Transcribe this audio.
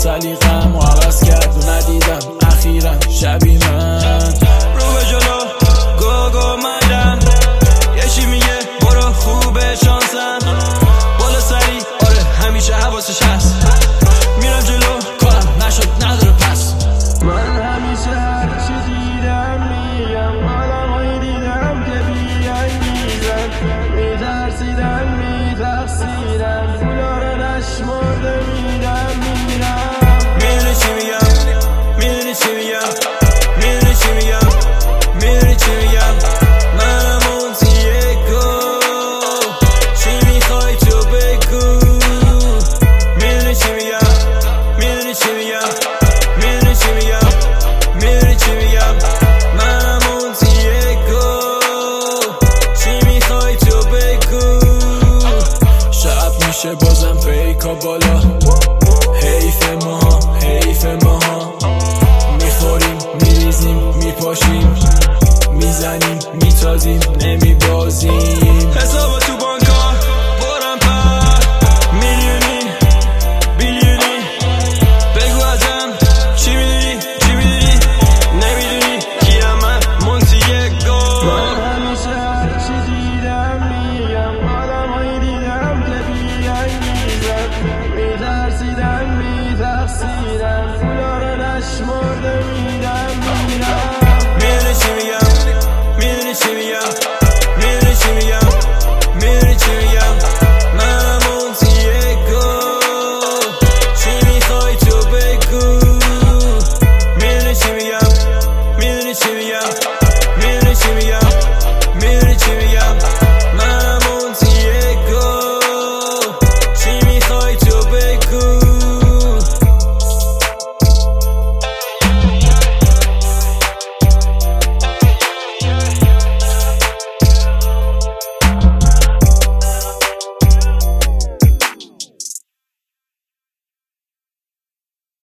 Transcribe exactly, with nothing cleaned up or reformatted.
سلیقه‌مو عوض کرد و ندیدم اخیرا شبی من رو به جلو گو گو مدن یه چی میگه برو خوبه شانسم بالا سری آره همیشه حواسش هست میرم جلو کارم نشد نداره پس من همیشه هرچی دیدم میگم آدمایی دیدم که بیای میزن میترسیدن میتقصیرن پولا رو نشمرده میدم میرم میدونی چی میگم میدونی چی میگم میدونی چی میگم میدونی چی میگم منم اون تیگو چی میخوای تو بگو میدونی چی میگم میدونی چی میگم میدونی چی میگم میدونی چی میگم منم اون تیگو چی میخوای تو بگو شب میشه بازم پیکا بالا حیف ما حیف ماها میخوریم میریزیم میپاشیم میزنیم میتازیم نمیبازیم